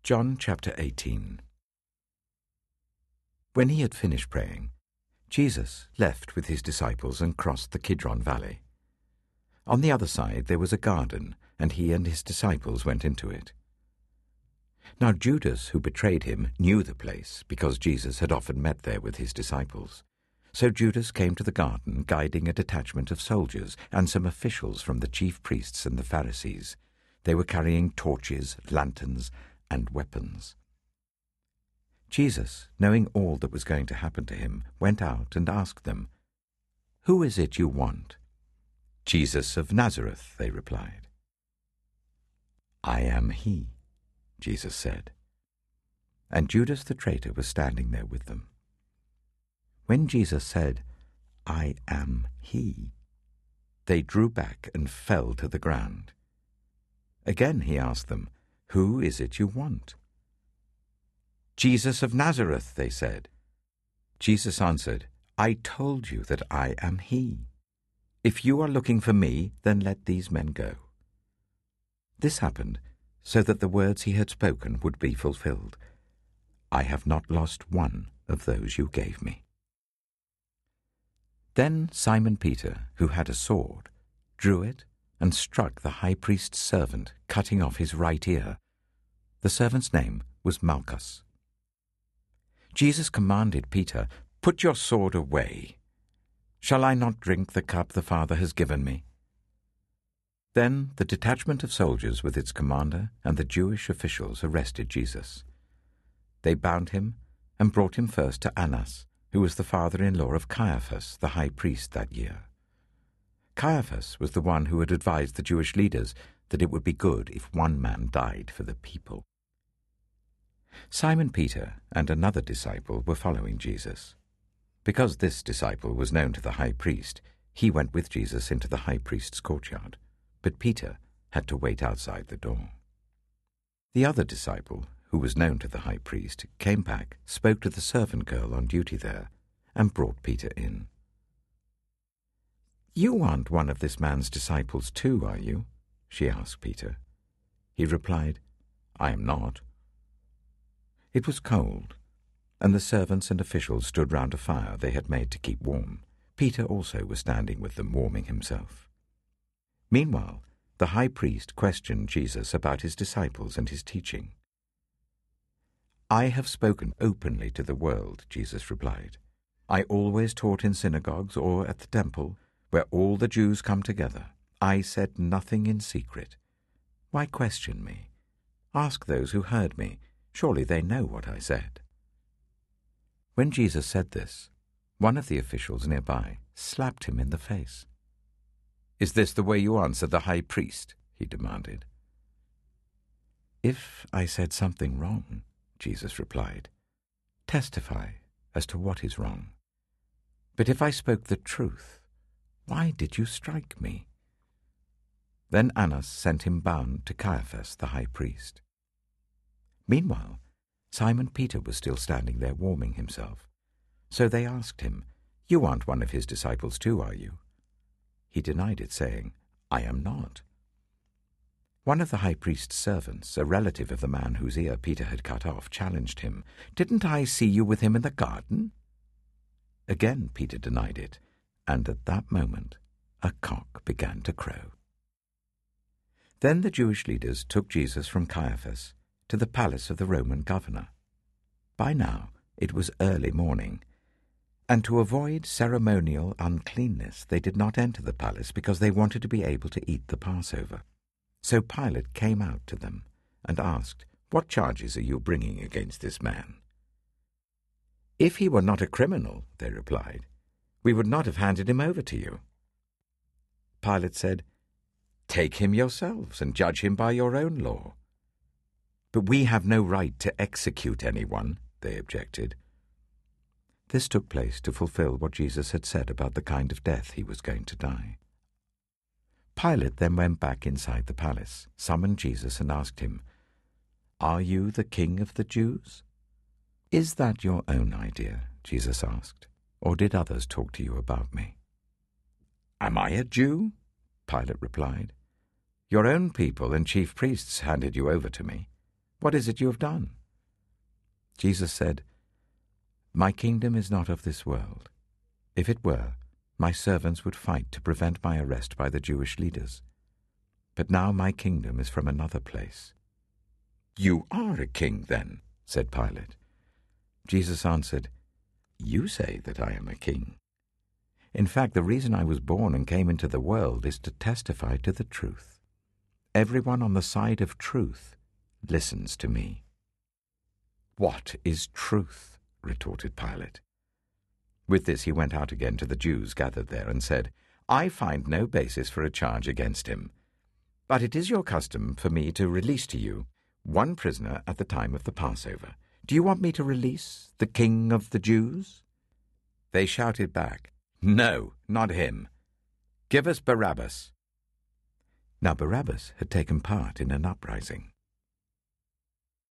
John chapter 18. When he had finished praying, Jesus left with his disciples and crossed the Kidron Valley. On the other side there was a garden, and he and his disciples went into it. Now Judas, who betrayed him, knew the place, because Jesus had often met there with his disciples. So Judas came to the garden, guiding a detachment of soldiers and some officials from the chief priests and the Pharisees. They were carrying torches, lanterns, and weapons. Jesus, knowing all that was going to happen to him, went out and asked them, "Who is it you want?" "Jesus of Nazareth," they replied. "I am he," Jesus said. And Judas the traitor was standing there with them. When Jesus said, "I am he," they drew back and fell to the ground. Again he asked them, "Who is it you want?" "Jesus of Nazareth," they said. Jesus answered, "I told you that I am he. If you are looking for me, then let these men go." This happened so that the words he had spoken would be fulfilled. "I have not lost one of those you gave me." Then Simon Peter, who had a sword, drew it and struck the high priest's servant, cutting off his right ear. The servant's name was Malchus. Jesus commanded Peter, "Put your sword away. Shall I not drink the cup the Father has given me?" Then the detachment of soldiers with its commander and the Jewish officials arrested Jesus. They bound him and brought him first to Annas, who was the father-in-law of Caiaphas, the high priest that year. Caiaphas was the one who had advised the Jewish leaders that it would be good if one man died for the people. Simon Peter and another disciple were following Jesus. Because this disciple was known to the high priest, he went with Jesus into the high priest's courtyard, but Peter had to wait outside the door. The other disciple, who was known to the high priest, came back, spoke to the servant girl on duty there, and brought Peter in. "You aren't one of this man's disciples too, are you?" she asked Peter. He replied, "I am not." It was cold, and the servants and officials stood round a fire they had made to keep warm. Peter also was standing with them, warming himself. Meanwhile, the high priest questioned Jesus about his disciples and his teaching. "I have spoken openly to the world," Jesus replied. "I always taught in synagogues or at the temple, where all the Jews come together. I said nothing in secret. Why question me? Ask those who heard me. Surely they know what I said." When Jesus said this, one of the officials nearby slapped him in the face. "Is this the way you answer the high priest?" he demanded. "If I said something wrong," Jesus replied, "testify as to what is wrong. But if I spoke the truth, why did you strike me?" Then Annas sent him bound to Caiaphas the high priest. Meanwhile, Simon Peter was still standing there warming himself. So they asked him, "You aren't one of his disciples too, are you?" He denied it, saying, "I am not." One of the high priest's servants, a relative of the man whose ear Peter had cut off, challenged him, "Didn't I see you with him in the garden?" Again Peter denied it, and at that moment a cock began to crow. Then the Jewish leaders took Jesus from Caiaphas to the palace of the Roman governor. By now it was early morning, and to avoid ceremonial uncleanness they did not enter the palace because they wanted to be able to eat the Passover. So Pilate came out to them and asked, "What charges are you bringing against this man?" "If he were not a criminal," they replied, "we would not have handed him over to you." Pilate said, "Take him yourselves and judge him by your own law." "But we have no right to execute anyone," they objected. This took place to fulfill what Jesus had said about the kind of death he was going to die. Pilate then went back inside the palace, summoned Jesus and asked him, "Are you the king of the Jews?" "Is that your own idea?" Jesus asked, "or did others talk to you about me?" "Am I a Jew?" Pilate replied. "Your own people and chief priests handed you over to me. What is it you have done?" Jesus said, "My kingdom is not of this world. If it were, my servants would fight to prevent my arrest by the Jewish leaders. But now my kingdom is from another place." "You are a king, then," said Pilate. Jesus answered, "You say that I am a king. In fact, the reason I was born and came into the world is to testify to the truth. Everyone on the side of truth listens to me." "What is truth?" retorted Pilate. With this he went out again to the Jews gathered there and said, "I find no basis for a charge against him. But it is your custom for me to release to you one prisoner at the time of the Passover. Do you want me to release the King of the Jews?" They shouted back, "No, not him. Give us Barabbas." Now Barabbas had taken part in an uprising.